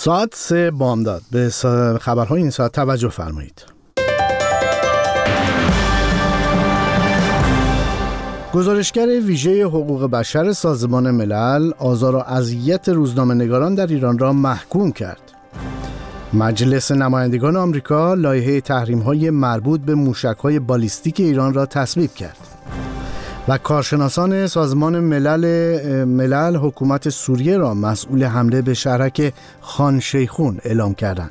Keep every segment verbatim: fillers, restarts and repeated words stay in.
ساعت سه بامداد. به خبرهای این ساعت توجه فرمایید. گزارشگر ویژه حقوق بشر سازمان ملل آزار و اذیت روزنامه‌نگاران در ایران را محکوم کرد. مجلس نمایندگان آمریکا لایحه تحریم‌های مربوط به موشک‌های بالیستیک ایران را تصویب کرد. و کارشناسان سازمان ملل ملل حکومت سوریه را مسئول حمله به شهرک خان شیخون اعلام کردند.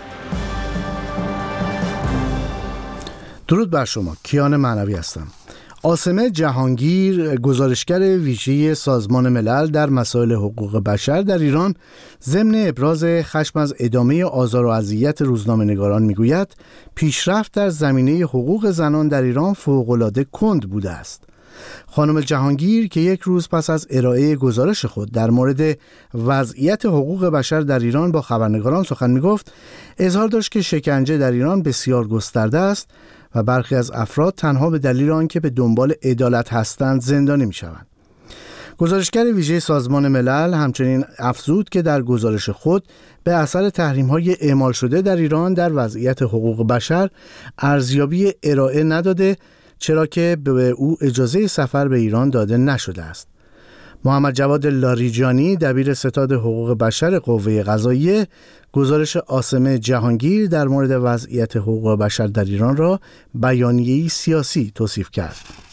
درود بر شما، کیان معنوی هستم. عاصمه جهانگیر، گزارشگر ویژه سازمان ملل در مسائل حقوق بشر در ایران، ضمن ابراز خشم از ادامه آزار و اذیت روزنامه‌نگاران میگوید پیشرفت در زمینه حقوق زنان در ایران فوق‌العاده کند بوده است. خانم جهانگیر که یک روز پس از ارائه گزارش خود در مورد وضعیت حقوق بشر در ایران با خبرنگاران سخن می‌گفت، اظهار داشت که شکنجه در ایران بسیار گسترده است و برخی از افراد تنها به دلیل آنکه به دنبال عدالت هستند زندانی می‌شوند. گزارشگر ویژه سازمان ملل همچنین افزود که در گزارش خود به اثر تحریم‌های اعمال شده در ایران در وضعیت حقوق بشر ارزیابی ارائه نداده، چرا که به او اجازه سفر به ایران داده نشده است. محمد جواد لاریجانی، دبیر ستاد حقوق بشر قوه قضاییه، گزارش عاصمه جهانگیر در مورد وضعیت حقوق بشر در ایران را بیانیه‌ای سیاسی توصیف کرد.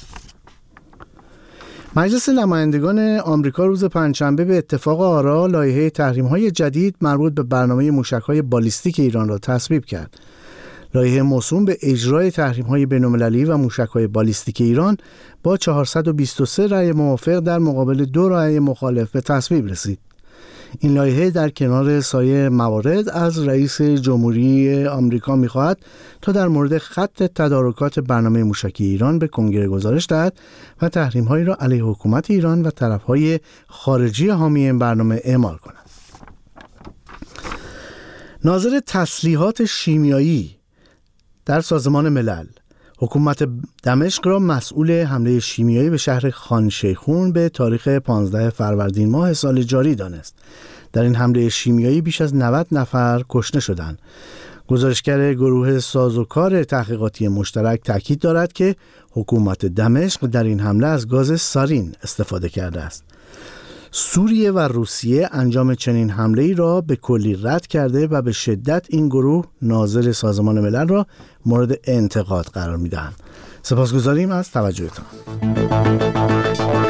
مجلس نمایندگان آمریکا روز پنجشنبه به اتفاق آرا لایحه تحریم‌های جدید مربوط به برنامه موشک‌های بالیستیک ایران را تصویب کرد. لایحه موسوم به اجرای تحریم‌های بین‌المللی و موشک‌های بالیستیک ایران با چهارصد و بیست و سه رأی موافق در مقابل دو رأی مخالف به تصویب رسید. این لایحه در کنار سایر موارد از رئیس جمهوری آمریکا می‌خواهد تا در مورد خط تدارکات برنامه موشکی ایران به کنگره گزارش دهد و تحریم‌هایی را علیه حکومت ایران و طرف‌های خارجی حامی این برنامه اعمال کند. ناظر تسلیحات شیمیایی در سازمان ملل حکومت دمشق را مسئول حمله شیمیایی به شهر خان شیخون به تاریخ پانزده فروردین ماه سال جاری دانست. در این حمله شیمیایی بیش از نود نفر کشته شدند. گزارشگر گروه سازوکار تحقیقاتی مشترک تاکید دارد که حکومت دمشق در این حمله از گاز سارین استفاده کرده است. سوریه و روسیه انجام چنین حمله‌ای را به کلی رد کرده و به شدت این گروه ناظر سازمان ملل را مورد انتقاد قرار می‌دهند. سپاسگزاریم از توجهتان.